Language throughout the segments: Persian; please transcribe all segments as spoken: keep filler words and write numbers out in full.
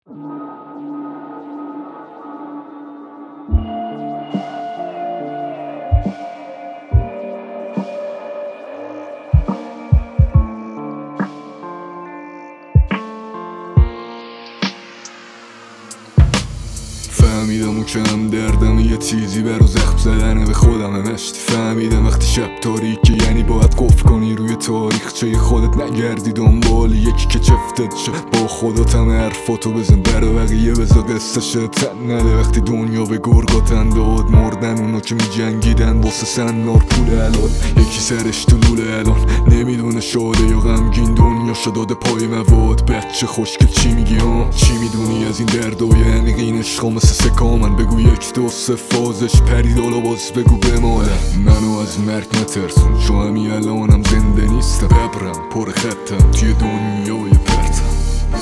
فهمیدم اون که هم دردم یه تیزی برا زخم زدنه به خودم مشتی. فهمیدم وقتی شب تاریکه یعنی باید قفل کنی روی تاریخچه خودت، نگردی دنبال یکی که چفتت شه. با خودت هم حرفاتو بزن، برا بقیه بزا قصه شه. تن نده وقتی دنیا به گرگاتن داد مردن اونا که می جنگیدن واسه سنار پول الان. یکی سرش تو لوله الان نمیدونه شاده یا غمگین، دنیا شداده پای مواد. بچه خوشگل چی میگی ها؟ چی میدونی از این دردای انقین عشقا مثل سکامن؟ بگو یک دو سه فازش پرید حالا باز بگو بمالم. منو از مرگ نترسون چون همی الانم زنده نیستم، ببرم پر خطم توی دنیای پرتم.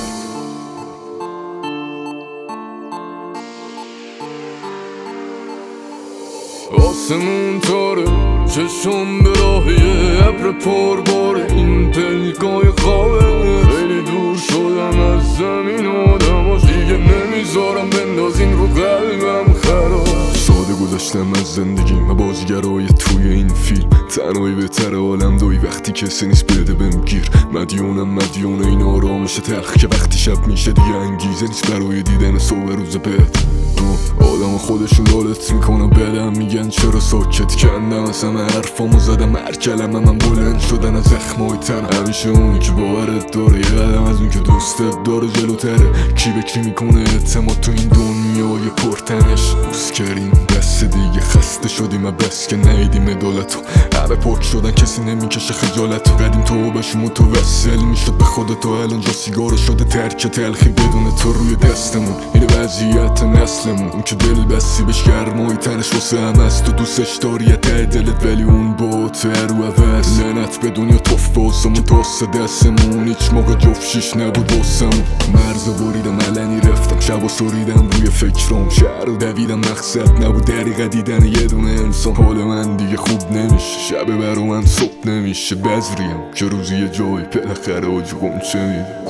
آسمون تاره چشم به راهیه ابر پر باره، این پلکای خوابه. خیلی دور شدم از زمین آدماش، دیگه نمیذارم بندازین رو قلبم خراب. ساده گذاشتم از زندگیم و بازیگرای توی این فیلم، تنهایی بهتر عالم دایی وقتی کسی نیست بده بهم گیر. مدیونم مدیون این آرامش تلخ که وقتی شب میشه دیگه انگیزه نیست برای دیدن صبح روز بعد. آدم خودشون لالت میکنم بدم میگن چرا ساکت کندم، از همه حرفامو زدم هر کلمه من بلند شدن از زخمای تنم. همیشه اونی که باورت داره یه قدم از اون که دوستت داره جلوتره. کی به کی میکنه اعتماد تو این دنیای پرتنش؟ بوس کردیم دست دیگه خسته شدیم و بس که نیدیم عدالتو. همه پاک شدن کسی نمیکشه خجالتو. قدیم تو باشی متوسل میشد به خودتو، الان جا سیگار شده ترک تلخی بدون تو روی دستمون. این وضعیت نسلمون، اون که دل بسی بهش گرمای تنش واسه هم هست تو دوستش داری ته دلت ولی اون با تر و عوض. لعنت به دنیا توف باسمون تاسه دستمون هیچ موقع جفشیش نبود واسمون. مرزو بریدم علنی رفتم شبا سریدم روی فکرام، شهر دویدم مقصد نبود دریقه دیدن یه دونه انسان. حال من دیگه خوب نمیشه، شب برا من صبح نمیشه. بذریم که روزی یه جای پلخره آجو قمچه میده.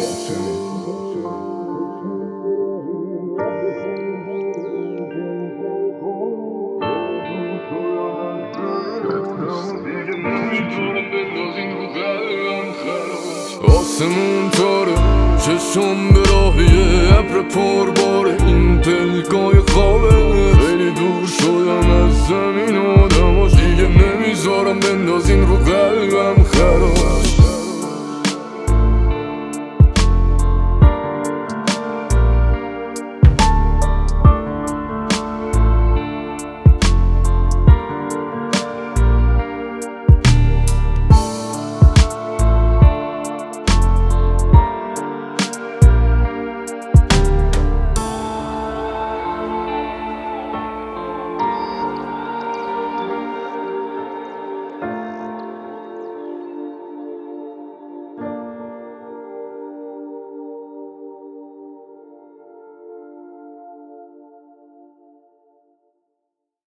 آسمون تاره چشم به راهیه